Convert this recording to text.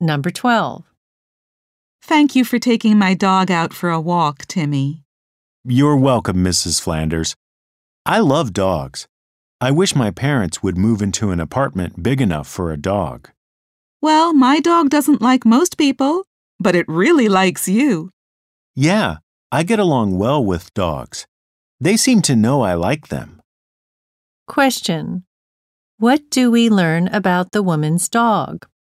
Number 12. Thank you for taking my dog out for a walk, Timmy. You're welcome, Mrs. Flanders. I love dogs. I wish my parents would move into an apartment big enough for a dog. Well, my dog doesn't like most people, but it really likes you. Yeah, I get along well with dogs. They seem to know I like them. Question. What do we learn about the woman's dog?